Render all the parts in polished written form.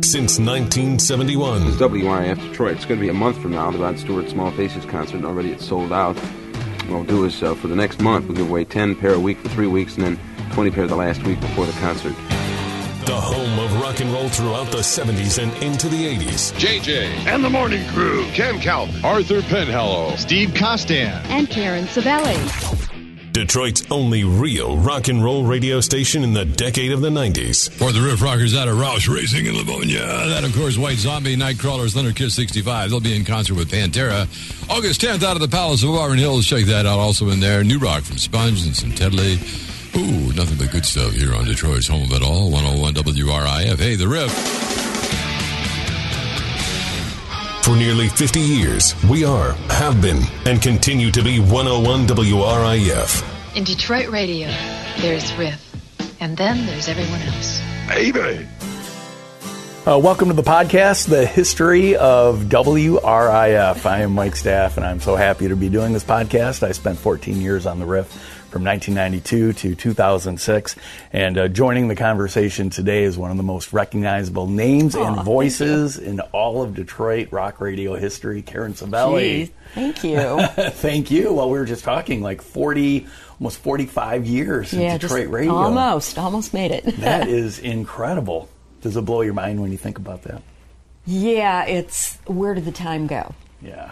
since 1971. It's WRIF Detroit. It's going to be a month from now, the Rod Stewart Small Faces concert. Already it's sold out. What we'll do is, for the next month, we'll give away 10 pair a week for 3 weeks, and then 20 pair the last week before the concert. The home of rock and roll throughout the 70s and into the 80s. JJ and the Morning Crew. Ken Calvin. Arthur Penhallow. Steve Costan. And Karen Sabelli. Detroit's only real rock and roll radio station in the decade of the 90s. For the Riff Rockers out of Roush Racing in Livonia. That, of course, White Zombie, Nightcrawlers, Thunder Kiss 65. They'll be in concert with Pantera. August 10th out of the Palace of Auburn Hills. Check that out. Also in there, New Rock from Sponge and some Tedley. Ooh, nothing but good stuff here on Detroit's home of it all. 101 WRIF. Hey, the Riff. For nearly 50 years, we are, have been, and continue to be 101 WRIF. In Detroit radio, there's Riff, and then there's everyone else. Baby! Welcome to the podcast, The History of WRIF. I am Mike Staff, and I'm so happy to be doing this podcast. I spent 14 years on the Riff from 1992 to 2006, and joining the conversation today is one of the most recognizable names and voices in all of Detroit rock radio history, Karen Sabelli. Jeez, thank you. Thank you. Well, we were just talking like 40, almost 45 years in Detroit radio. Almost made it. That is incredible. Does it blow your mind when you think about that? Yeah, it's where did the time go? Yeah.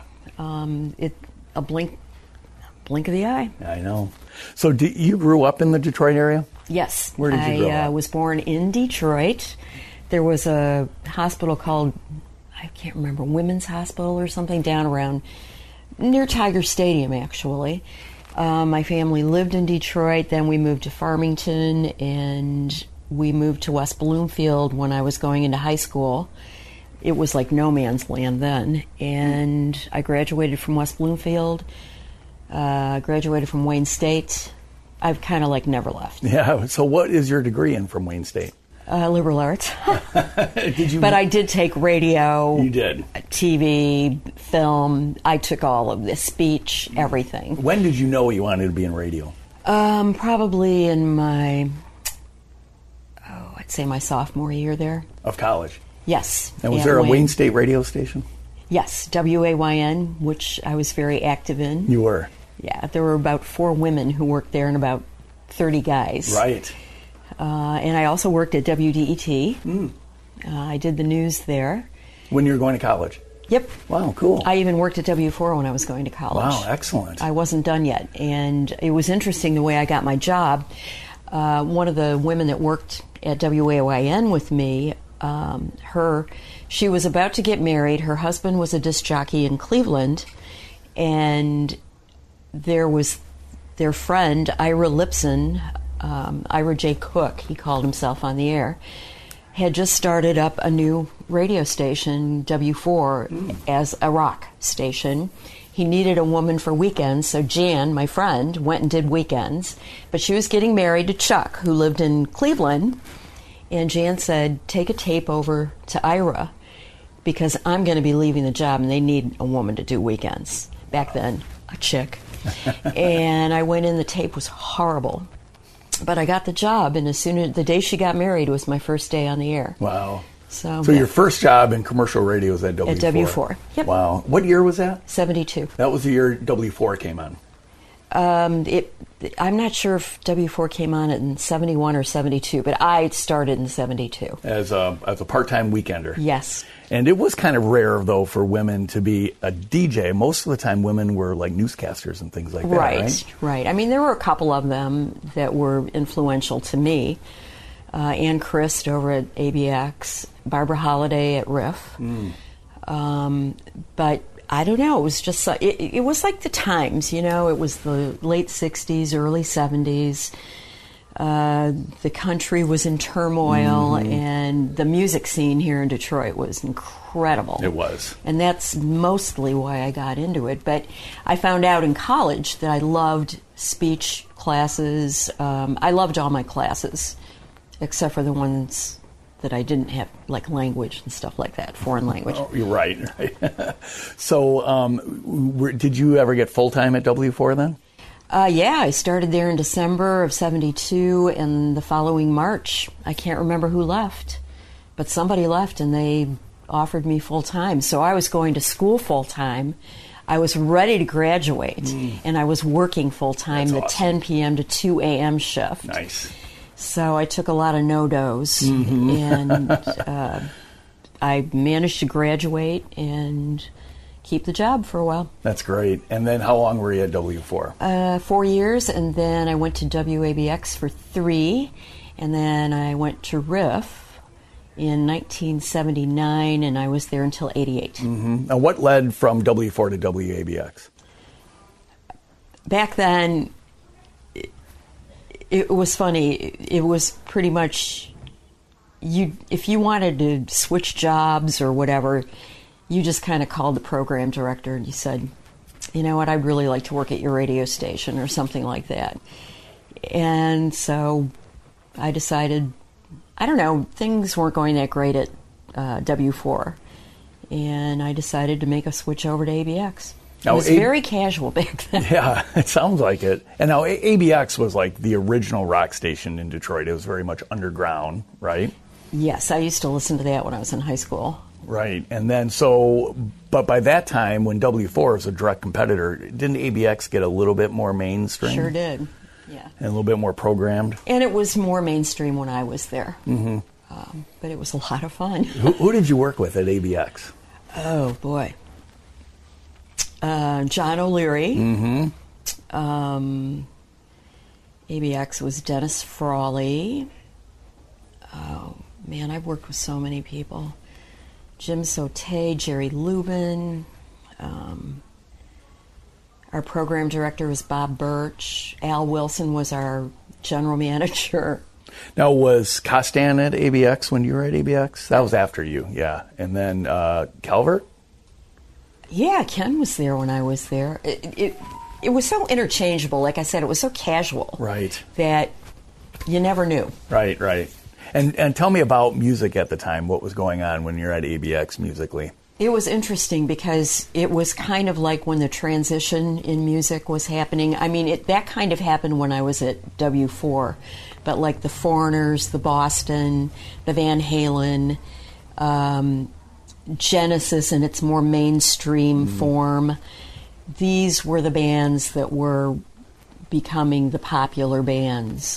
A blink of the eye. I know. So you grew up in the Detroit area? Yes. Where did you grow up? I was born in Detroit. There was a hospital called, I can't remember, Women's Hospital or something down around near Tiger Stadium, actually. My family lived in Detroit. Then we moved to Farmington, and we moved to West Bloomfield when I was going into high school. It was like no man's land then. And I graduated from West Bloomfield. Graduated from Wayne State. I've kind of like never left. Yeah. So what is your degree in from Wayne State? Liberal arts. Did you? But I did take radio. You did. TV, film. I took all of this, speech, everything. When did you know you wanted to be in radio? Probably in my, I'd say my sophomore year there. Of college? Yes. And was there a Wayne State radio station? Yes, WAYN, which I was very active in. You were? Yeah, there were about 4 women who worked there and about 30 guys. Right. And I also worked at WDET. I did the news there. When you were going to college? Yep. Wow, cool. I even worked at W4 when I was going to college. Wow, excellent. I wasn't done yet. And it was interesting the way I got my job. One of the women that worked at WAYN with me, she was about to get married. Her husband was a disc jockey in Cleveland, and there was their friend, Ira Lipson, Ira J. Cook, he called himself on the air, had just started up a new radio station, W4, as a rock station. He needed a woman for weekends, so Jan, my friend, went and did weekends. But she was getting married to Chuck, who lived in Cleveland, and Jan said, take a tape over to Ira, because I'm going to be leaving the job, and they need a woman to do weekends. Back then, a chick. And I went in, the tape was horrible. But I got the job, and as soon as the day she got married was my first day on the air. Wow. So your first job in commercial radio was at W4? At W4, yep. Wow. What year was that? 72. That was the year W4 came on? I'm not sure if W4 came on in 71 or 72, but I started in 72. As a part-time weekender? Yes. And it was kind of rare, though, for women to be a DJ. Most of the time, women were like newscasters and things like that, right? Right. I mean, there were a couple of them that were influential to me. Ann Christ over at ABX, Barbara Holiday at Riff. But I don't know. It was just it was like the times, you know. It was the late 60s, early 70s. The country was in turmoil, and the music scene here in Detroit was incredible. It was. And that's mostly why I got into it. But I found out in college that I loved speech classes. I loved all my classes, except for the ones that I didn't have, like language and stuff like that, foreign language. Oh, you're right. So did you ever get full-time at W4 then? Yeah, I started there in December of 72, and the following March, I can't remember who left. but somebody left and they offered me full-time. So I was going to school full-time. I was ready to graduate, and I was working full-time, the 10 p.m. to 2 a.m. shift. Nice. So I took a lot of no-dos, and I managed to graduate and keep the job for a while. That's great. And then how long were you at W4? 4 years, and then I went to WABX for 3, and then I went to RIF in 1979, and I was there until 88. Now, what led from W4 to WABX? Back then, it was funny. It was pretty much, if you wanted to switch jobs or whatever, you just kind of called the program director and you said, you know what, I'd really like to work at your radio station or something like that. And so I decided, I don't know, things weren't going that great at W4, and I decided to make a switch over to ABX. It was very casual back then. Yeah, it sounds like it. And now ABX was like the original rock station in Detroit. It was very much underground, right? Yes, I used to listen to that when I was in high school. Right, and then but by that time, when W4 was a direct competitor, didn't ABX get a little bit more mainstream? Sure did. Yeah. And a little bit more programmed. And it was more mainstream when I was there. But it was a lot of fun. Who did you work with at ABX? Oh, boy. John O'Leary. ABX was Dennis Frawley. Oh, man, I've worked with so many people. Jim Sauté, Jerry Lubin. Our program director was Bob Birch. Al Wilson was our general manager. Now, was Costan at ABX when you were at ABX? That was after you, yeah. And then Calvert? Yeah, Ken was there when I was there. It was so interchangeable. Like I said, it was so casual. Right. That you never knew. Right, right. And tell me about music at the time. What was going on when you're at ABX musically? It was interesting because it was kind of like when the transition in music was happening. I mean, that kind of happened when I was at W4. But like the Foreigners, the Boston, the Van Halen, Genesis in its more mainstream form, these were the bands that were becoming the popular bands.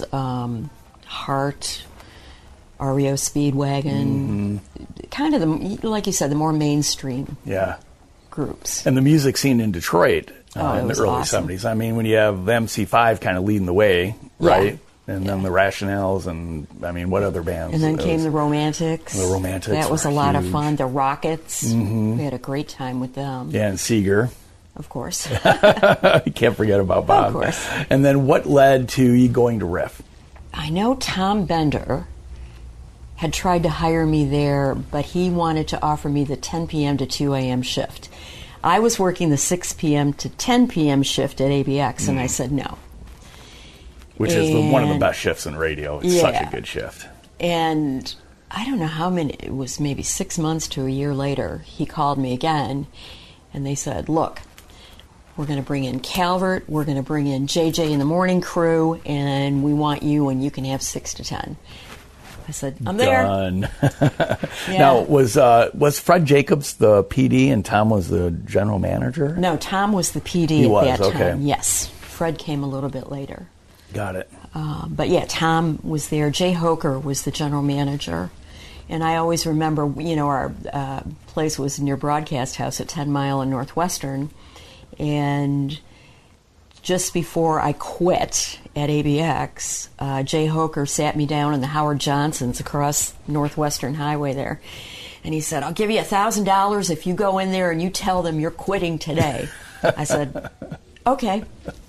Heart, REO Speedwagon, kind of the, like you said, the more mainstream groups. And the music scene in Detroit in the early awesome. 70s. I mean, when you have MC5 kind of leading the way, right? And then the Rationales, and I mean, what other bands? And then came the Romantics. The Romantics. That was a lot huge. of fun. The Rockets. We had a great time with them. Yeah, and Seeger. Of course. You can't forget about Bob. Of course. And then what led to you going to Riff? I know Tom Bender had tried to hire me there, but he wanted to offer me the 10 p.m. to 2 a.m. shift. I was working the 6 p.m. to 10 p.m. shift at ABX, and I said no. Which is one of the best shifts in radio. It's such a good shift. And I don't know how many, it was maybe 6 months to a year later, he called me again, and they said, look, we're going to bring in Calvert, we're going to bring in JJ in the morning crew, and we want you, and you can have 6 to 10. I said, I'm there. Done. Now, was Fred Jacobs the PD and Tom was the general manager? No, Tom was the PD at that time. Yes. Fred came a little bit later. Got it. But yeah, Tom was there. Jay Hoker was the general manager. And I always remember, our place was near Broadcast House at 10 Mile and Northwestern. And just before I quit at ABX, Jay Hoker sat me down in the Howard Johnsons across Northwestern Highway there. And he said, I'll give you $1,000 if you go in there and you tell them you're quitting today. I said, okay.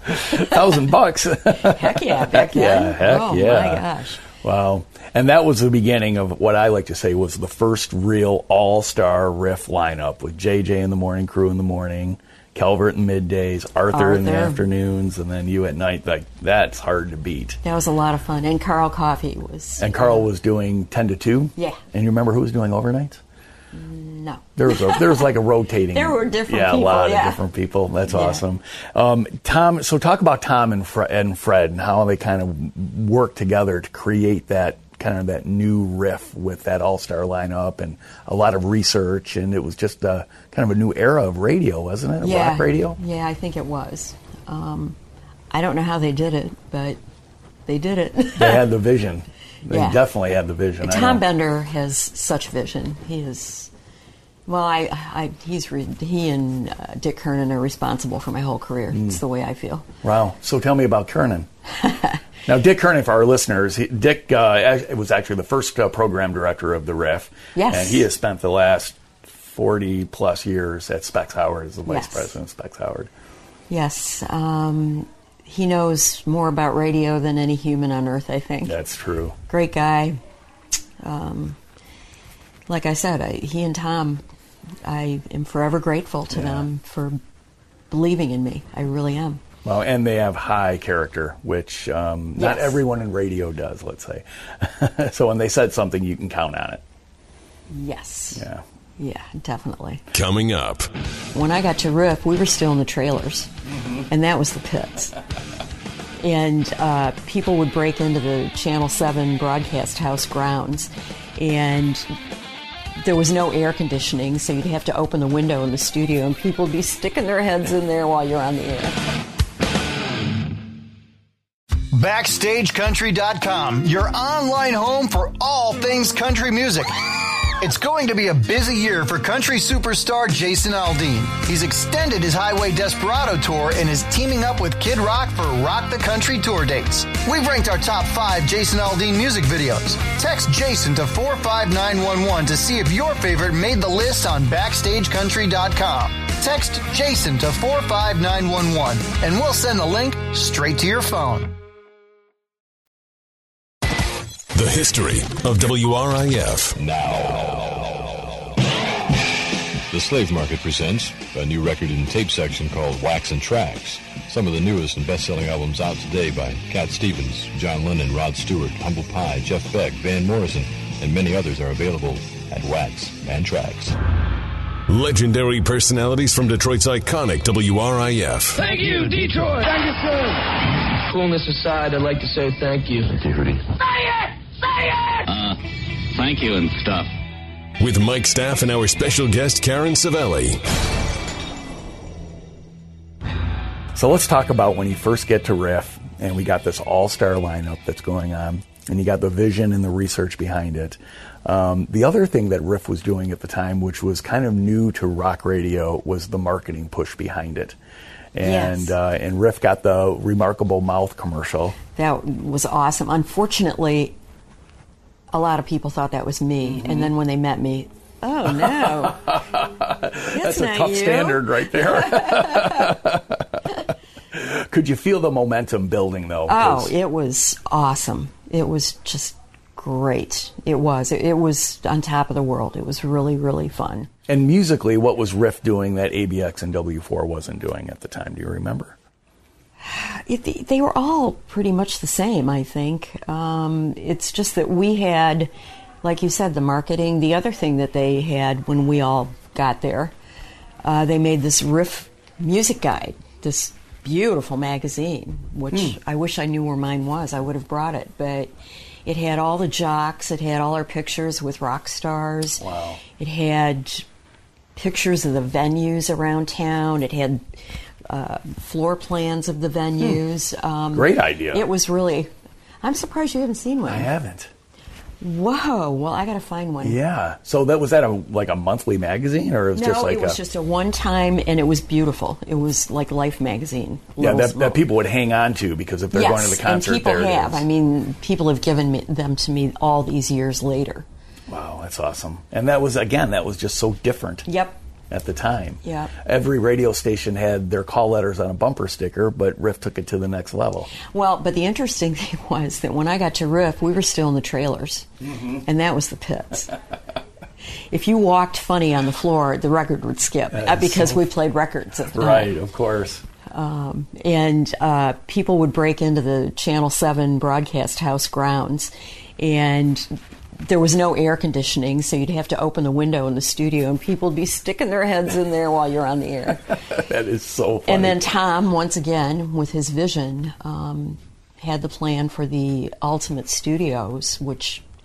$1,000. Heck yeah, back then. Heck oh, yeah. My gosh. Wow. And that was the beginning of what I like to say was the first real all-star Riff lineup with JJ in the morning crew in the morning, Calvert in middays, Arthur in the afternoons, and then you at night. Like, that's hard to beat. That was a lot of fun. And Carl Coffey was... And Carl was doing 10 to 2? Yeah. And you remember who was doing overnights? No. There was like a rotating. There were different people. Yeah, a lot of different people. That's awesome. Tom, so talk about Tom and Fred and how they kind of worked together to create that kind of that new riff with that all-star lineup and a lot of research, and it was just kind of a new era of radio, wasn't it? Rock radio? Yeah, I think it was. I don't know how they did it, but they did it. They had the vision. They definitely had the vision. Tom Bender has such vision. He is... Well, he and Dick Kernan are responsible for my whole career. It's the way I feel. Wow. So tell me about Kernan. Now, Dick Kernan, for our listeners, Dick was actually the first program director of the Riff. Yes. And he has spent the last 40-plus years at Specs Howard as the vice president of Specs Howard. Yes. He knows more about radio than any human on earth, I think. That's true. Great guy. Like I said, he and Tom, I am forever grateful to them for believing in me. I really am. Well, and they have high character, which not everyone in radio does, let's say. So when they said something, you can count on it. Yes. Yeah. Yeah, definitely. Coming up. When I got to Riff, we were still in the trailers, and that was the pits. And people would break into the Channel 7 broadcast house grounds, and there was no air conditioning, so you'd have to open the window in the studio, and people would be sticking their heads in there while you're on the air. BackstageCountry.com, your online home for all things country music. It's going to be a busy year for country superstar Jason Aldean. He's extended his Highway Desperado tour and is teaming up with Kid Rock for Rock the Country tour dates. We've ranked our top 5 Jason Aldean music videos. Text Jason to 45911 to see if your favorite made the list on BackstageCountry.com. Text Jason to 45911 and we'll send the link straight to your phone. The history of WRIF. Now. The Slave Market presents a new record and tape section called Wax and Tracks. Some of the newest and best-selling albums out today by Cat Stevens, John Lennon, Rod Stewart, Humble Pie, Jeff Beck, Van Morrison, and many others are available at Wax and Tracks. Legendary personalities from Detroit's iconic WRIF. Thank you, Detroit. Thank you, sir. Coolness aside, I'd like to say thank you. Thank you, Rudy. Say it! Say it! Thank you and stuff. With Mike Staff and our special guest, Karen Savelli. So let's talk about when you first get to Riff, and we got this all-star lineup that's going on, and you got the vision and the research behind it. The other thing that Riff was doing at the time, which was kind of new to rock radio, was the marketing push behind it. And and Riff got the Remarkable Mouth commercial. That was awesome. Unfortunately, a lot of people thought that was me, and then when they met me, oh no, that's a tough standard right there. Could you feel the momentum building, though? Oh, it was awesome. It was just great. It was on top of the world. It was really, really fun. And musically, what was Riff doing that ABX and W4 wasn't doing at the time? Do you remember? They were all pretty much the same, I think. It's just that we had, like you said, the marketing. The other thing that they had when we all got there, they made this Riff music guide, this beautiful magazine, which I wish I knew where mine was. I would have brought it. But it had all the jocks. It had all our pictures with rock stars. Wow. It had pictures of the venues around town. It had floor plans of the venues. Great idea. It was really... I'm surprised you haven't seen one. I haven't. Whoa. Well, I got to find one. Yeah. So was that a monthly magazine, or it was just like it was just a one-time, and it was beautiful. It was like Life magazine. Yeah, that people would hang on to, because if they're going to the concert, and people have. I mean, people have given them to me all these years later. Wow, that's awesome. And that was just so different. Yep. At the time. Yeah. Every radio station had their call letters on a bumper sticker, but Riff took it to the next level. Well, but the interesting thing was that when I got to Riff, we were still in the trailers, and that was the pits. If you walked funny on the floor, the record would skip, because we played records at the time. Right, of course. And people would break into the Channel 7 broadcast house grounds, and there was no air conditioning, so you'd have to open the window in the studio, and people would be sticking their heads in there while you're on the air. That is so funny. And then Tom, once again, with his vision, had the plan for the Ultimate Studios, which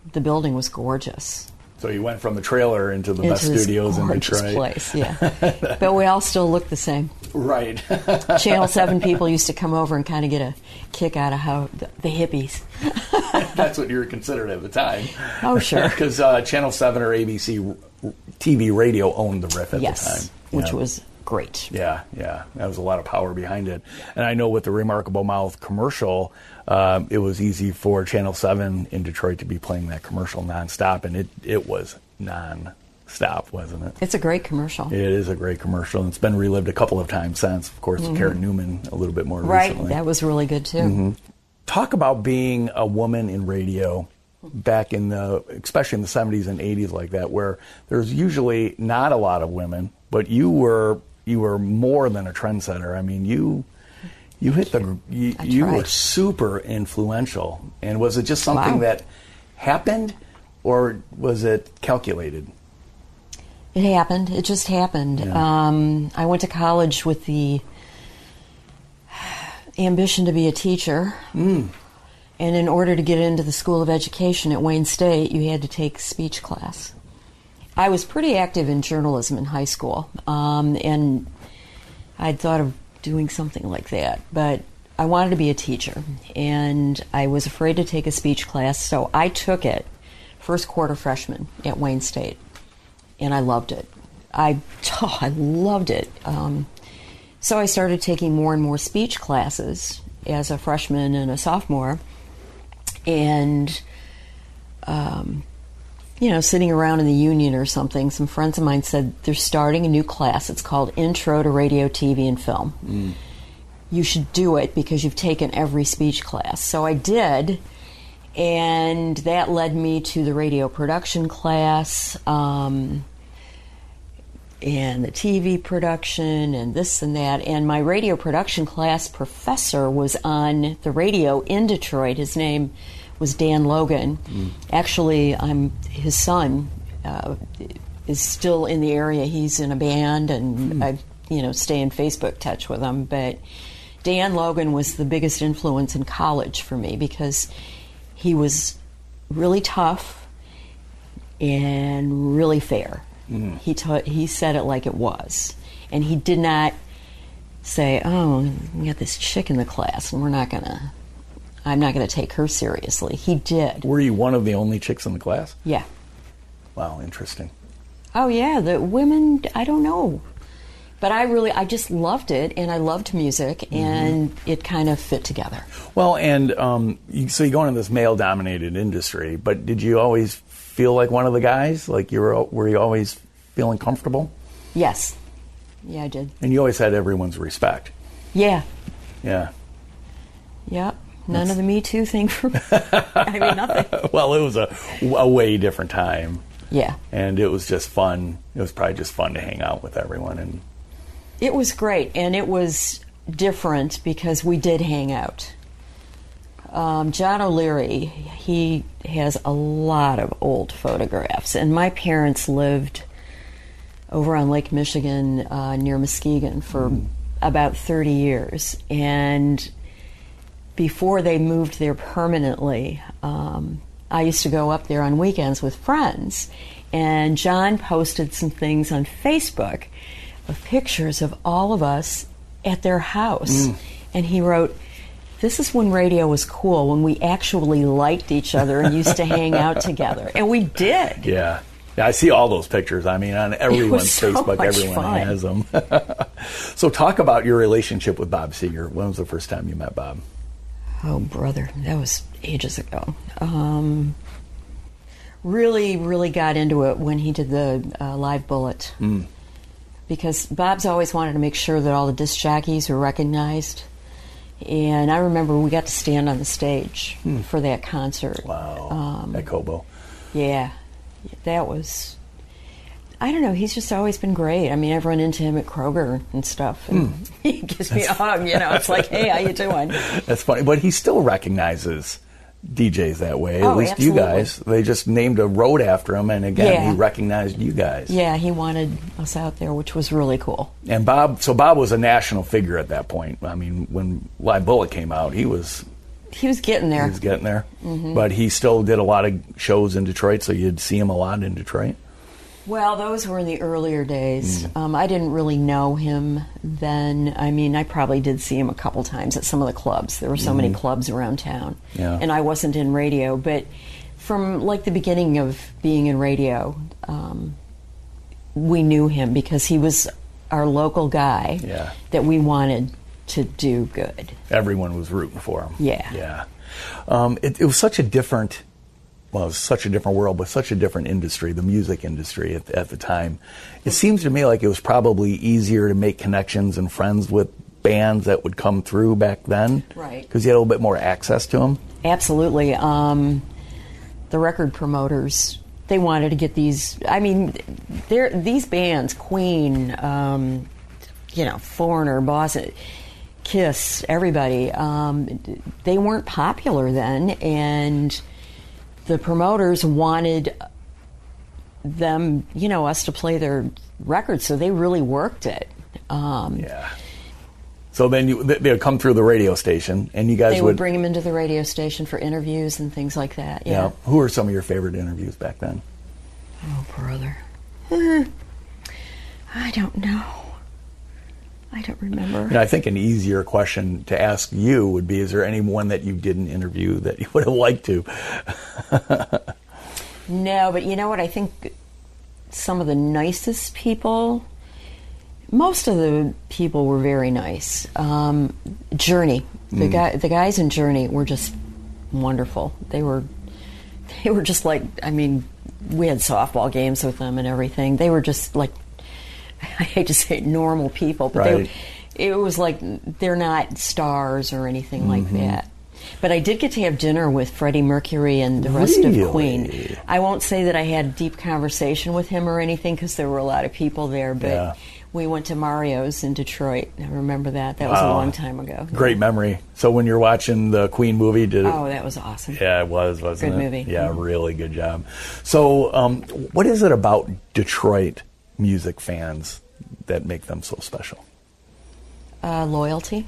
the building was gorgeous. So you went from the trailer into the best studios in Detroit. Place, yeah. But we all still look the same. Right. Channel 7 people used to come over and kind of get a kick out of how the hippies. That's what you were considered at the time. Oh, sure. Because Channel 7 or ABC TV radio owned the Riff at the time. Which was great. Yeah. That was a lot of power behind it. And I know with the Remarkable Mouth commercial, it was easy for Channel 7 in Detroit to be playing that commercial nonstop, and it was nonstop, wasn't it? It's a great commercial. It is a great commercial, and it's been relived a couple of times since. Of course, Karen Newman a little bit more recently. Right, that was really good too. Talk about being a woman in radio back in especially in the 70s and 80s like that, where there's usually not a lot of women, but you were more than a trendsetter. I mean, you hit you were super influential. And was it just something that happened, or was it calculated? It happened. It just happened. Yeah. I went to college with the ambition to be a teacher. And in order to get into the School of Education at Wayne State, you had to take speech class. I was pretty active in journalism in high school, and I'd thought of doing something like that, but I wanted to be a teacher, and I was afraid to take a speech class, so I took it first quarter freshman at Wayne State, and I loved it. I loved it. So I started taking more and more speech classes as a freshman and a sophomore, and sitting around in the union or something, some friends of mine said, they're starting a new class. It's called Intro to Radio, TV, and Film. You should do it because you've taken every speech class. So I did, and that led me to the radio production class, and the TV production, and this and that. And my radio production class professor was on the radio in Detroit. His name was Dan Logan. Actually, his son is still in the area. He's in a band, and I stay in Facebook touch with him. But Dan Logan was the biggest influence in college for me because he was really tough and really fair. He said it like it was, and he did not say, "Oh, we got this chick in the class, and I'm not going to take her seriously." He did. Were you one of the only chicks in the class? Yeah. Wow, interesting. Oh, yeah. The women, I don't know. But I just loved it, and I loved music, and it kind of fit together. Well, and so you go into this male-dominated industry, but did you always feel like one of the guys? Like were you always feeling comfortable? Yes. Yeah, I did. And you always had everyone's respect. Yeah. Yeah. Yep. None of the Me Too thing for me. I mean, nothing. Well, it was a way different time. Yeah. And it was just fun. It was probably just fun to hang out with everyone. And it was great, and it was different because we did hang out. John O'Leary, he has a lot of old photographs, and my parents lived over on Lake Michigan near Muskegon for about 30 years, and before they moved there permanently, I used to go up there on weekends with friends, and John posted some things on Facebook of pictures of all of us at their house, and he wrote, "This is when radio was cool, when we actually liked each other and used to hang out together." And we did. Yeah, I see all those pictures. I mean, on everyone's Facebook, everyone fun. Has them. So talk about your relationship with Bob Seger. When was the first time you met Bob? Oh, brother, that was ages ago. Really, really got into it when he did the Live Bullet. Because Bob's always wanted to make sure that all the disc jockeys were recognized. And I remember we got to stand on the stage for that concert. Wow. At Cobo. Yeah. That was... I don't know, he's just always been great. I mean, I've run into him at Kroger and stuff. And he gives me a hug, It's like, hey, how you doing? That's funny. But he still recognizes DJs that way. At least absolutely. you guys. They just named a road after him, and again, he recognized you guys. Yeah, he wanted us out there, which was really cool. And Bob was a national figure at that point. I mean, when Live Bullet came out, he was He was getting there. He was getting there. Mhm. But he still did a lot of shows in Detroit, so you'd see him a lot in Detroit. Well, those were in the earlier days. I didn't really know him then. I mean, I probably did see him a couple times at some of the clubs. There were so many clubs around town. Yeah. And I wasn't in radio. But from like the beginning of being in radio, we knew him because he was our local guy that we wanted to do good. Everyone was rooting for him. Yeah. It was such a different... Well, it was such a different world, but such a different industry, the music industry at the time. It seems to me like it was probably easier to make connections and friends with bands that would come through back then. Right. Because you had a little bit more access to them. Absolutely. The record promoters, they wanted to get these... I mean, these bands, Queen, Foreigner, Boston, Kiss, everybody, they weren't popular then, and... the promoters wanted them, us to play their records, so they really worked it. So then they would come through the radio station, and you guys They would bring them into the radio station for interviews and things like that. Yeah. Who were some of your favorite interviews back then? Oh, brother. I don't know. I don't remember. I think an easier question to ask you would be, is there anyone that you didn't interview that you would have liked to? No, but you know what? I think some of the nicest people, most of the people were very nice. Journey, the guys in Journey were just wonderful. They were just like, I mean, we had softball games with them and everything. They were just like, I hate to say it, normal people, but it was like they're not stars or anything like that. But I did get to have dinner with Freddie Mercury and the rest of Queen. I won't say that I had a deep conversation with him or anything because there were a lot of people there, but we went to Mario's in Detroit. I remember that. That was a long time ago. Great memory. So when you're watching the Queen movie, that was awesome. Yeah, it was, wasn't it? Good movie. Yeah, really good job. So what is it about Detroit music fans that make them so special? Loyalty.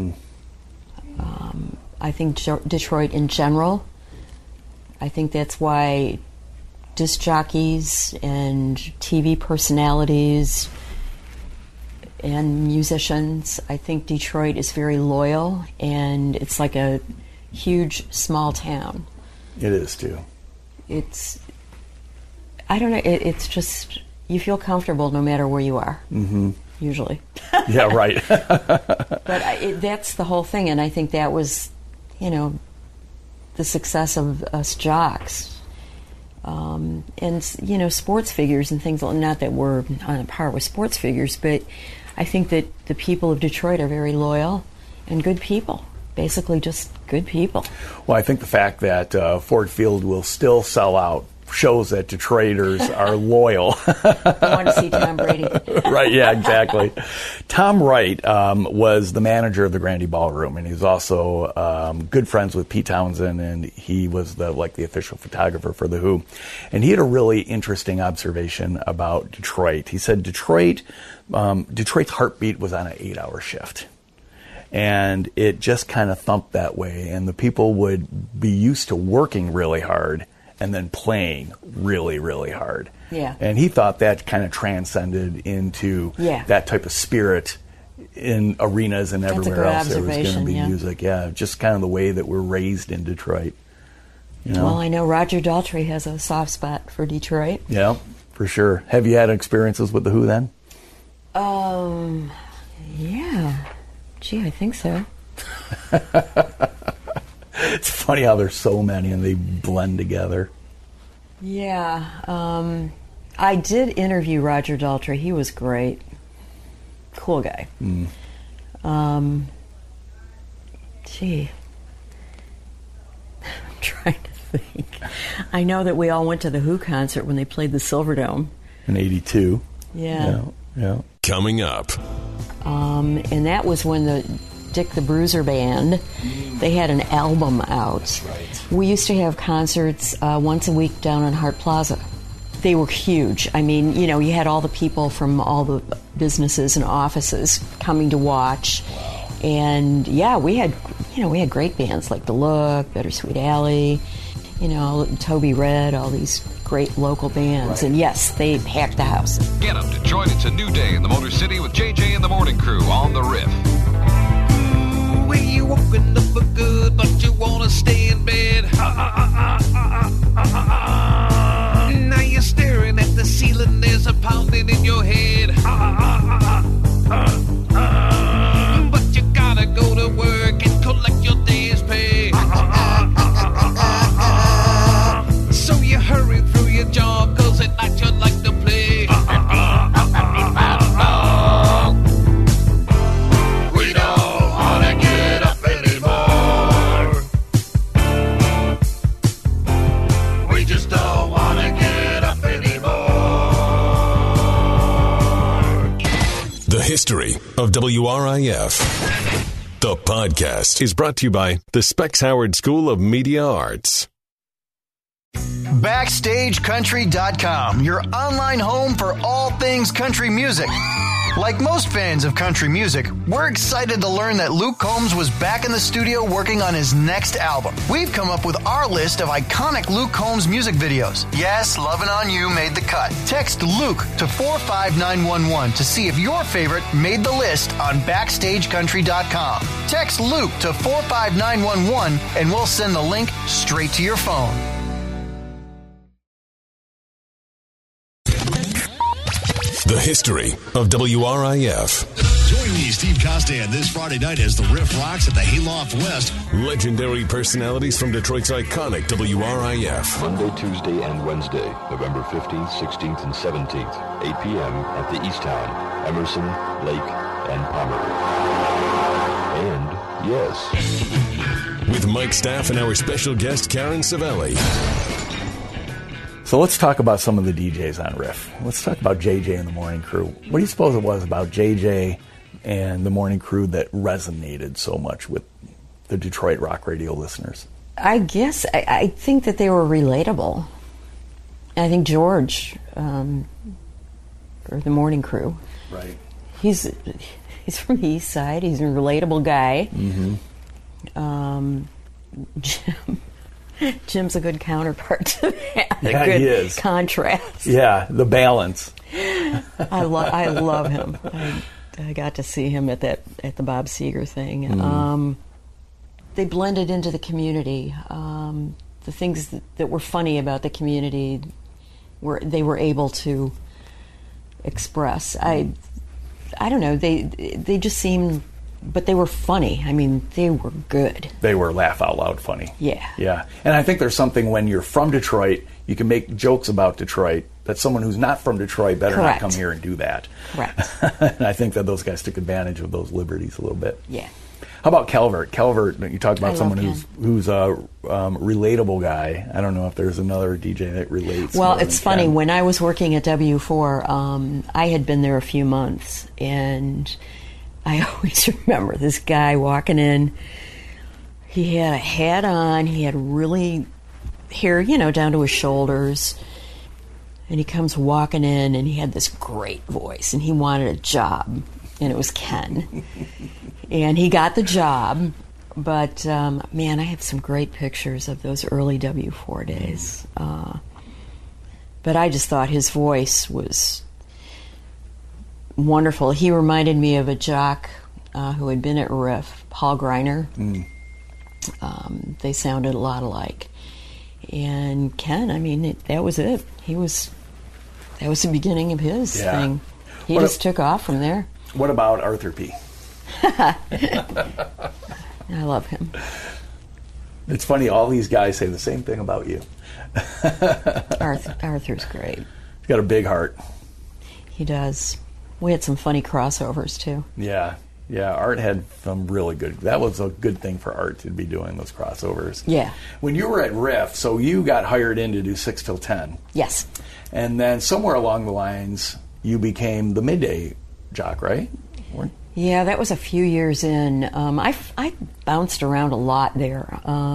I think Detroit in general, I think that's why disc jockeys and TV personalities and musicians, I think Detroit is very loyal, and it's like a huge small town. It is too. I don't know, it's just, you feel comfortable no matter where you are. Usually. Yeah, right. But that's the whole thing, and I think that was, the success of us jocks. And, sports figures and things, not that we're on par with sports figures, but I think that the people of Detroit are very loyal and good people. Basically just good people. Well, I think the fact that Ford Field will still sell out shows that Detroiters are loyal. I want to see Tom Brady. Right, yeah, exactly. Tom Wright was the manager of the Grandy Ballroom, and he was also good friends with Pete Townsend, and he was the official photographer for The Who. And he had a really interesting observation about Detroit. He said Detroit's heartbeat was on an 8-hour shift. And it just kind of thumped that way, and the people would be used to working really hard and then playing really, really hard. Yeah. And he thought that kind of transcended into that type of spirit in arenas and everywhere else there was going to be music. Yeah, just kind of the way that we're raised in Detroit. Well, I know Roger Daltrey has a soft spot for Detroit. Yeah, for sure. Have you had experiences with The Who then? Yeah. Gee, I think so. It's funny how there's so many and they blend together. Yeah. I did interview Roger Daltrey. He was great. Cool guy. Gee. I'm trying to think. I know that we all went to the Who concert when they played the Silverdome. In 82. Yeah. Coming up. And that was when the Dick the Bruiser Band, they had an album out. That's right. We used to have concerts once a week down on Hart Plaza. They were huge. I mean, you had all the people from all the businesses and offices coming to watch. And, we had we had great bands like The Look, Bittersweet Alley, Toby Red, all these great local bands. Right. And yes, they packed the house. Get up, Detroit. It's a new day in the Motor City with JJ and the Morning Crew on the Riff. Ooh, you woken up for good, but you want to stay in bed. Now you're staring at the ceiling, there's a pounding in your head. But you gotta go to work and collect your day's pay. So you hurry through your job, cause at night you'd like to play. We don't wanna get up anymore. We just don't wanna get up anymore. The history of WRIF. The podcast is brought to you by the Specs Howard School of Media Arts. BackstageCountry.com, your online home for all things country music. Like most fans of country music, we're excited to learn that Luke Combs was back in the studio working on his next album. We've come up with our list of iconic Luke Combs music videos. Yes, Lovin' On You made the cut. Text Luke to 45911 to see if your favorite made the list on BackstageCountry.com. Text Luke to 45911 and we'll send the link straight to your phone. The history of WRIF. Join me, Steve Costan, this Friday night as the Riff rocks at the Hayloft West. Legendary personalities from Detroit's iconic WRIF. Monday, Tuesday, and Wednesday, November 15th, 16th, and 17th, 8 p.m. at the Easttown, Emerson, Lake, and Palmer. And, yes, with Mike Staff and our special guest, Karen Savelli. So let's talk about some of the DJs on Riff. Let's talk about JJ and the Morning Crew. What do you suppose it was about JJ and the Morning Crew that resonated so much with the Detroit rock radio listeners? I guess I think that they were relatable. I think George, or the Morning Crew, right? He's from the East Side. He's a relatable guy. Mm-hmm. Jim's a good counterpart to that. Yeah, good he is. Contrast. Yeah, the balance. I love him. I got to see him at the Bob Seger thing. Mm. They blended into the community. The things that were funny about the community they were able to express. I don't know. They just seemed. But they were funny. I mean, they were good. They were laugh out loud funny. Yeah. Yeah. And I think there's something when you're from Detroit, you can make jokes about Detroit, that someone who's not from Detroit better Correct. not come here and do that. Correct. And I think that those guys took advantage of those liberties a little bit. Yeah. How about Calvert? Calvert, you talked about someone who's a relatable guy. I don't know if there's another DJ that relates. Well, it's funny. When I was working at W4, I had been there a few months, and I always remember this guy walking in. He had a hat on. He had really hair, down to his shoulders. And he comes walking in, and he had this great voice, and he wanted a job, and it was Ken. And he got the job, but, man, I have some great pictures of those early W4 days. But I just thought his voice was wonderful. He reminded me of a jock who had been at Riff, Paul Greiner. They sounded a lot alike. And Ken, I mean, that was it. That was the beginning of his thing. He just took off from there. What about Arthur P? I love him. It's funny, all these guys say the same thing about you. Arthur's great. He's got a big heart. He does. We had some funny crossovers, too. Yeah. Art had some really good. That was a good thing for Art to be doing those crossovers. Yeah. When you were at Riff, so you got hired in to do 6 till 10. Yes. And then somewhere along the lines, you became the midday jock, right? Yeah, that was a few years in. I bounced around a lot there.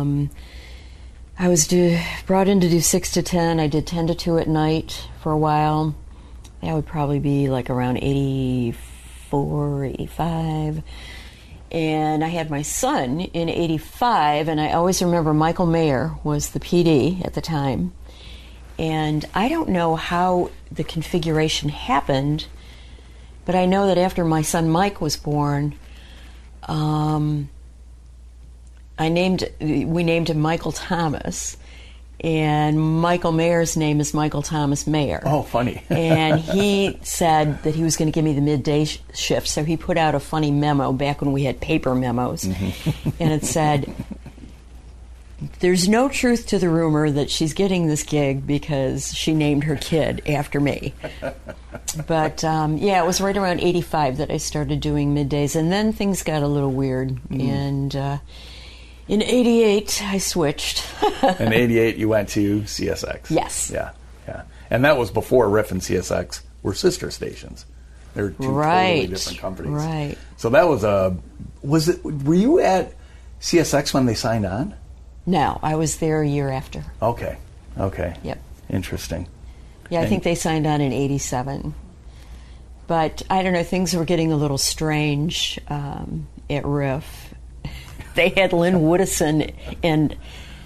I was brought in to do 6 to 10. I did 10 to 2 at night for a while. That would probably be like around 84, 85. And I had my son in 85, and I always remember Michael Mayer was the PD at the time. And I don't know how the configuration happened, but I know that after my son Mike was born, we named him Michael Thomas. And Michael Mayer's name is Michael Thomas Mayer. Oh, funny. And he said that he was going to give me the midday shift, so he put out a funny memo back when we had paper memos. Mm-hmm. And it said, there's no truth to the rumor that she's getting this gig because she named her kid after me. But, yeah, it was right around 85 that I started doing middays, and then things got a little weird. And in 88, I switched. In 88, you went to CSX. Yes. Yeah. And that was before Riff and CSX were sister stations. They were two totally different companies. Right. So that was were you at CSX when they signed on? No, I was there a year after. Okay. Yep. Interesting. Yeah, I think they signed on in 87. But, I don't know, things were getting a little strange at Riff. They had Lynn Woodison and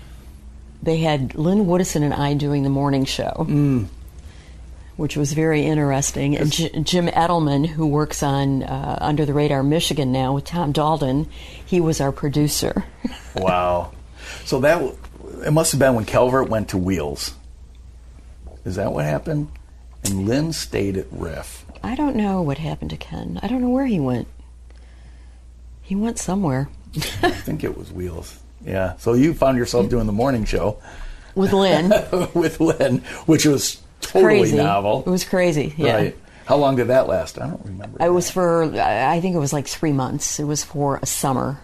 I doing the morning show, which was very interesting. And Jim Edelman, who works on Under the Radar Michigan now with Tom Dalton, he was our producer. Wow. So it must have been when Calvert went to Wheels. Is that what happened? And Lynn stayed at Riff. I don't know what happened to Ken. I don't know where he went. He went somewhere. I think it was Wheels. Yeah. So you found yourself doing the morning show. With Lynn. Which was totally novel. It was crazy, yeah. Right. How long did that last? I don't remember. It was I think it was like 3 months. It was for a summer.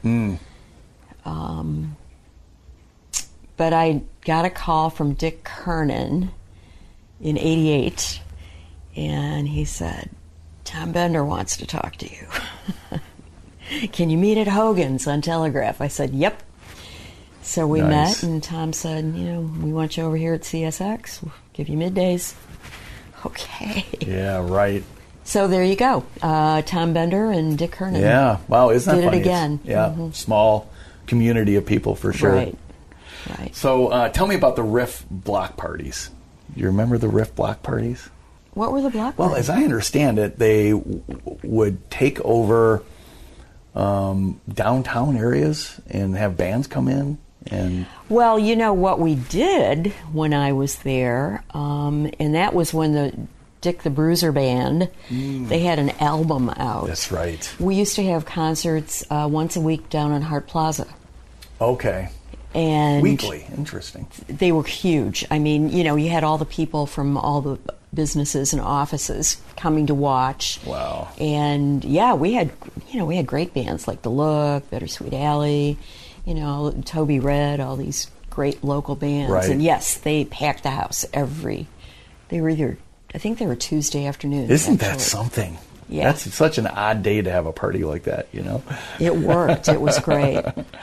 But I got a call from Dick Kernan in 88, and he said, Tom Bender wants to talk to you. Can you meet at Hogan's on Telegraph? I said, yep. So we met, and Tom said, we want you over here at CSX. We'll give you middays. Okay. Yeah, right. So there you go. Tom Bender and Dick Kernan. Yeah. Wow, isn't that funny? Did it again. Yeah, small community of people for sure. Right. So tell me about the Riff block parties. You remember the Riff block parties? What were the block parties? Well, as I understand it, they would take over downtown areas and have bands come in. Well, what we did when I was there, and that was when the Dick the Bruiser Band, they had an album out. That's right. We used to have concerts once a week down on Hart Plaza. Okay. And weekly. Interesting. They were huge. I mean, you had all the people from all the businesses and offices coming to watch. Wow. And yeah, we had great bands like The Look, Bittersweet Alley, Toby Red, all these great local bands. Right. And yes, they packed the house I think they were Tuesday afternoons. Isn't that something? Yeah. That's such an odd day to have a party like that, It worked. It was great.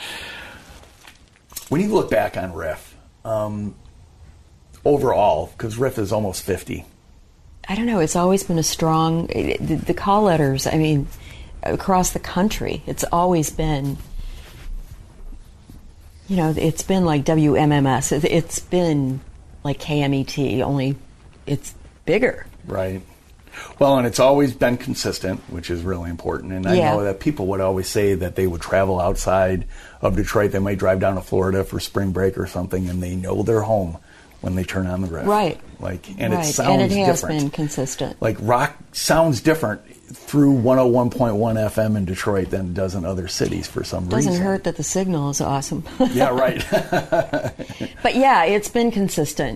When you look back on Riff, overall, because Riff is almost 50. I don't know. It's always been a strong... The call letters, I mean, across the country, it's always been... it's been like WMMS. It's been like KMET, only it's bigger. Right. Well, and it's always been consistent, which is really important. And I know that people would always say that they would travel outside of Detroit. They might drive down to Florida for spring break or something, and they know they're home when they turn on the Riff. Right. It sounds different. And it has been consistent. Like rock sounds different through 101.1 FM in Detroit than it does in other cities for some reason. Doesn't hurt that the signal is awesome. Yeah, right. But yeah, it's been consistent.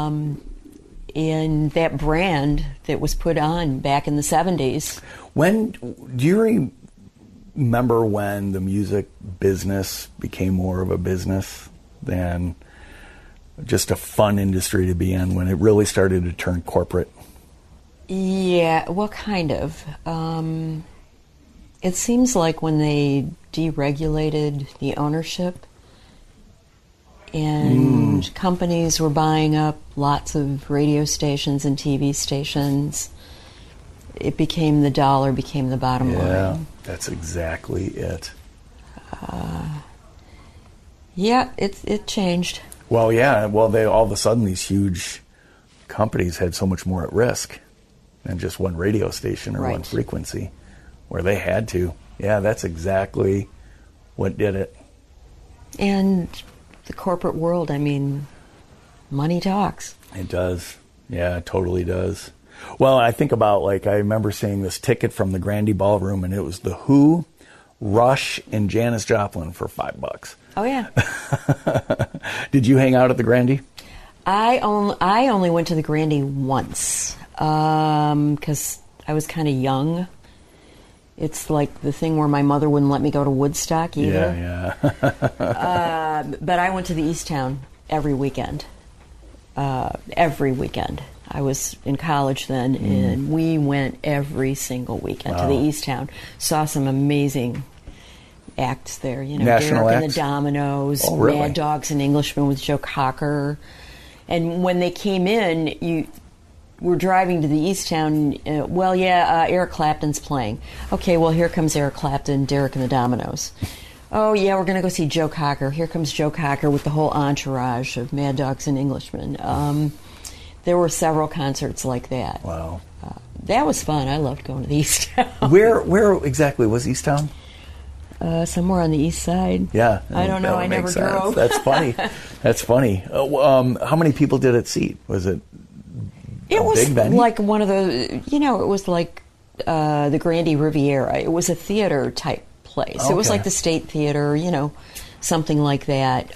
In that brand that was put on back in the 70s. Do you remember when the music business became more of a business than just a fun industry to be in, when it really started to turn corporate? Yeah, well, kind of. It seems like when they deregulated the ownership and companies were buying up lots of radio stations and TV stations, the dollar became the bottom line. Yeah, that's exactly it. Yeah, it changed. Well, yeah. Well, they all of a sudden these huge companies had so much more at risk than just one radio station or one frequency, where they had to. Yeah, that's exactly what did it. And the corporate world, I mean, money talks. It does. Yeah, it totally does. Well, I think about, like, I remember seeing this ticket from the Grandy Ballroom, and it was The Who, Rush, and Janis Joplin for $5. Oh, yeah. Did you hang out at the Grandy? I only went to the Grandy once because I was kind of young. It's like the thing where my mother wouldn't let me go to Woodstock either. Yeah. But I went to the East Town every weekend. Every weekend. I was in college then, and we went every single weekend to the East Town. Saw some amazing acts there. You know, National Derek acts? and the Dominoes, Oh, really? Mad Dogs and Englishmen with Joe Cocker. And when they came in, you were driving to the East Town. Eric Clapton's playing. Okay, well, here comes Eric Clapton, Derek and the Dominoes. Oh, yeah, we're going to go see Joe Cocker. Here comes Joe Cocker with the whole entourage of Mad Dogs and Englishmen. There were several concerts like that. Wow. That was fun. I loved going to the East Town. Where exactly was East Town? Somewhere on the east side. Yeah. I don't know. I never drove. That's funny. That's funny. How many people did it seat? Was it It was big venue? like one of the, it was like the Grandy Riviera. It was a theater type place. Okay. It was like the State Theater, something like that.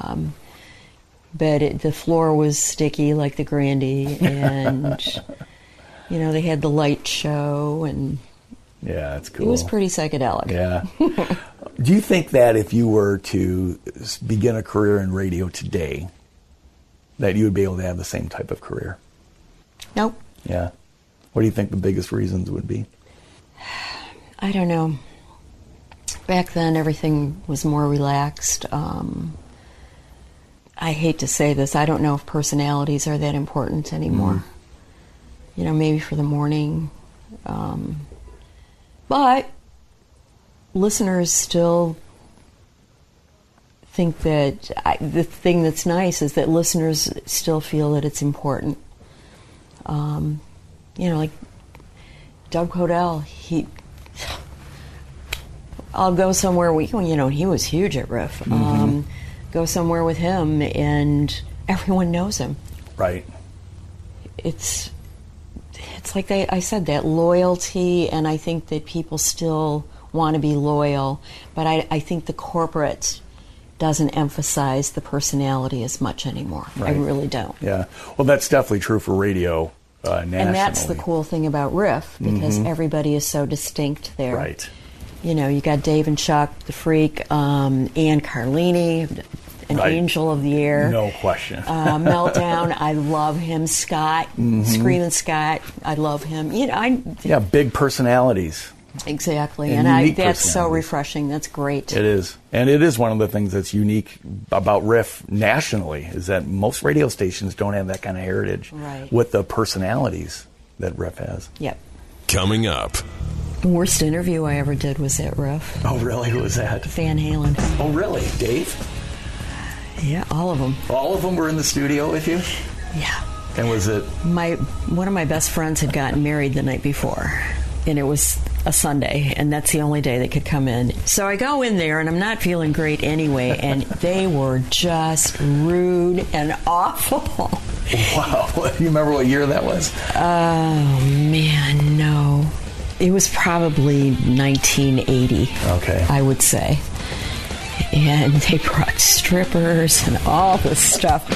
But the floor was sticky like the Grandy, and they had the light show, and yeah, that's cool. it was pretty psychedelic. Yeah. Do you think that if you were to begin a career in radio today, that you would be able to have the same type of career? Nope. Yeah. What do you think the biggest reasons would be? I don't know. Back then, everything was more relaxed. I hate to say this. I don't know if personalities are that important anymore. Maybe for the morning. But listeners still think that the thing that's nice is that listeners still feel that it's important. Like Doug Hodel, I'll go somewhere, he was huge at Riff. Go somewhere with him and everyone knows him. Right. It's like I said, that loyalty, and I think that people still want to be loyal, but I think the corporate doesn't emphasize the personality as much anymore. Right. I really don't. Yeah. Well, that's definitely true for radio nationally. And that's the cool thing about Riff, because everybody is so distinct there. Right. You got Dave and Chuck, the Freak, Ann Carlini, an angel of the air. No question. Meltdown, I love him. Scott, Screaming Scott, I love him. Yeah, big personalities. Exactly, and that's so refreshing. That's great. It is, and it is one of the things that's unique about Riff nationally is that most radio stations don't have that kind of heritage with the personalities that Riff has. Yep. Coming up. The worst interview I ever did was at Riff. Oh, really? Who was that? Van Halen. Oh, really? Dave? Yeah, all of them. All of them were in the studio with you? Yeah. And was it? One of my best friends had gotten married the night before, and it was a Sunday, and that's the only day they could come in. So I go in there, and I'm not feeling great anyway, and they were just rude and awful. Wow. Do you remember what year that was? Oh, man, no. It was probably 1980. Okay. I would say. And they brought strippers and all this stuff.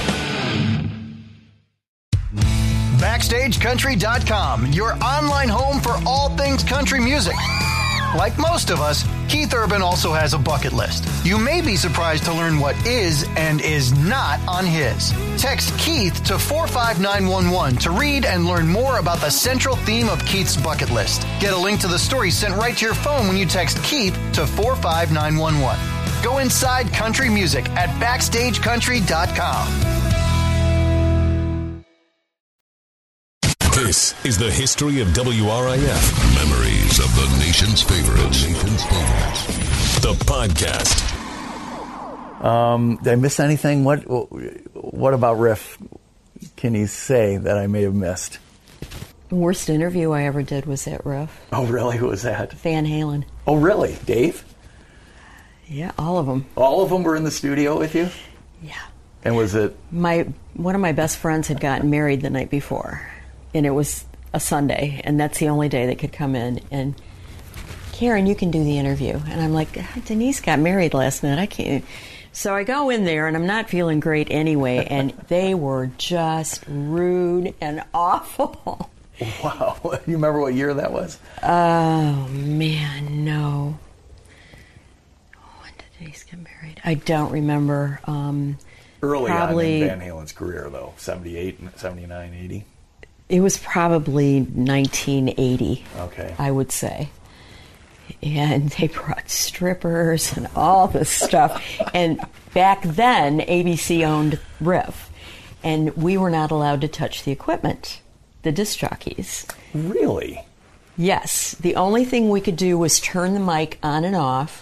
BackstageCountry.com, your online home for all things country music. Like most of us, Keith Urban also has a bucket list. You may be surprised to learn what is and is not on his. Text Keith to 45911 to read and learn more about the central theme of Keith's bucket list. Get a link to the story sent right to your phone when you text Keith to 45911. Go inside country music at BackstageCountry.com. This is the history of WRIF. Memories of the nation's favorites. The podcast. Did I miss anything? What about Riff can you say that I may have missed? The worst interview I ever did was at Riff. Oh, really? Who was that? Van Halen. Oh, really? Dave? Yeah, all of them. All of them were in the studio with you? Yeah. And was it? One of my best friends had gotten married the night before, and it was a Sunday, and that's the only day they could come in. And Karen, you can do the interview. And I'm like, Denise got married last night. I can't. So I go in there, and I'm not feeling great anyway, and they were just rude and awful. Wow. You remember what year that was? Oh, man, no. When did Denise get married? I don't remember. Early probably, on in Van Halen's career, though, 78, 79, 80? It was probably 1980, okay, I would say. And they brought strippers and all this stuff. And back then, ABC owned Riff, and we were not allowed to touch the equipment, the disc jockeys. Really? Yes. The only thing we could do was turn the mic on and off.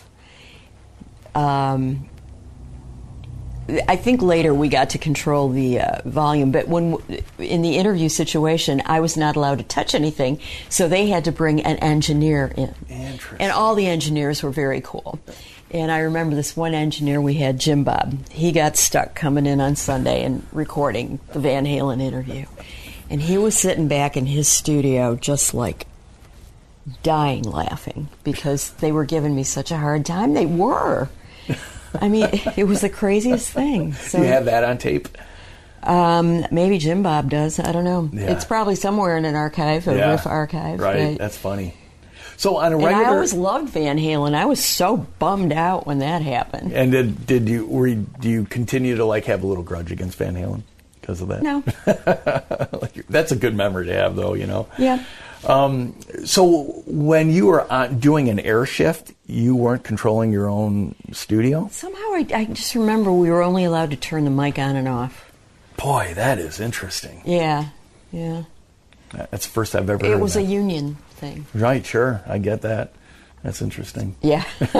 I think later we got to control the volume, but when in the interview situation, I was not allowed to touch anything, so they had to bring an engineer in. Interesting. And all the engineers were very cool. And I remember this one engineer we had, Jim Bob. He got stuck coming in on Sunday and recording the Van Halen interview. And he was sitting back in his studio just like dying laughing because they were giving me such a hard time. They were. I mean, it was the craziest thing. So, you have that on tape? Maybe Jim Bob does. I don't know. Yeah. It's probably somewhere in an archive, a Riff archive. Right, that's funny. So on a regular, and I always loved Van Halen. I was so bummed out when that happened. And do you continue to like have a little grudge against Van Halen because of that? No. That's a good memory to have, though. You know. Yeah. So when you were doing an air shift, you weren't controlling your own studio? Somehow I just remember we were only allowed to turn the mic on and off. Boy, that is interesting. Yeah. That's the first I've ever heard It was that. a union thing. Right, sure. I get that. That's interesting. Yeah.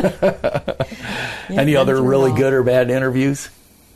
Any other really good or bad interviews?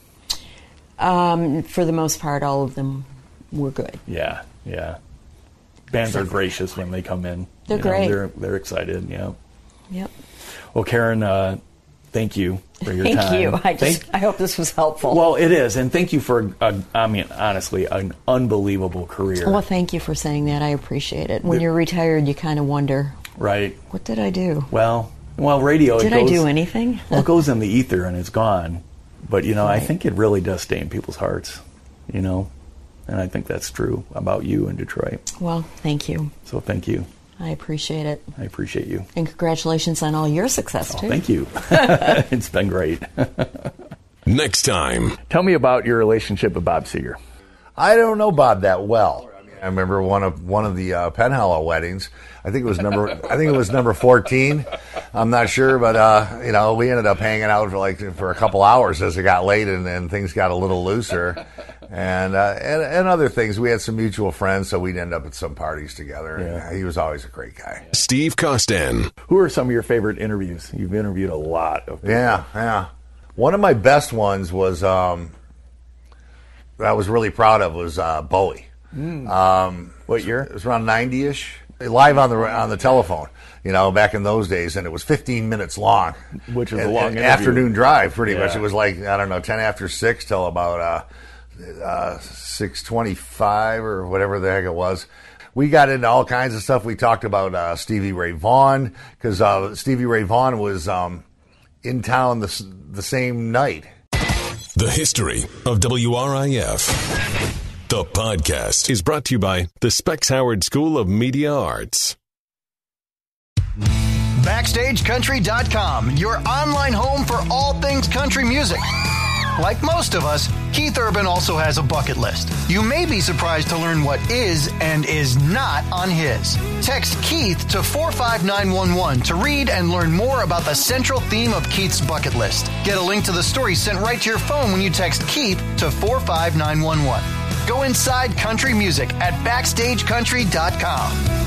For the most part, all of them were good. Yeah. Bands are gracious when they come in. They're great. They're excited. Yeah. Yep. Well, Karen, thank you for your time. Thank you. I hope this was helpful. Well, it is, and thank you for, honestly, an unbelievable career. Well, thank you for saying that. I appreciate it. When you're retired, you kind of wonder, right? What did I do? Well, radio. Did I do anything? Well, it goes in the ether and it's gone. But right. I think it really does stay in people's hearts. And I think that's true about you in Detroit. Well, thank you. So thank you. I appreciate it. I appreciate you. And congratulations on all your success, too. Thank you. It's been great. Next time. Tell me about your relationship with Bob Seger. I don't know Bob that well. I remember one of the Penn Hollow weddings. I think it was number 14. I'm not sure, but we ended up hanging out for a couple hours as it got late and things got a little looser. And other things. We had some mutual friends, so we'd end up at some parties together. Yeah. And he was always a great guy. Steve Costin. Who are some of your favorite interviews? You've interviewed a lot of people. Yeah. One of my best ones was that I was really proud of was Bowie. What year? It was around 90-ish. Live on the telephone, back in those days, and it was 15 minutes long. Which was a long interview. Afternoon drive, pretty much. It was 10 after 6 till about 6:25 or whatever the heck it was. We got into all kinds of stuff. We talked about Stevie Ray Vaughan, because Stevie Ray Vaughan was in town the same night. The history of WRIF. The podcast is brought to you by the Specs Howard School of Media Arts. BackstageCountry.com, your online home for all things country music. Like most of us, Keith Urban also has a bucket list. You may be surprised to learn what is and is not on his. Text Keith to 45911 to read and learn more about the central theme of Keith's bucket list. Get a link to the story sent right to your phone when you text Keith to 45911. Go inside country music at BackstageCountry.com.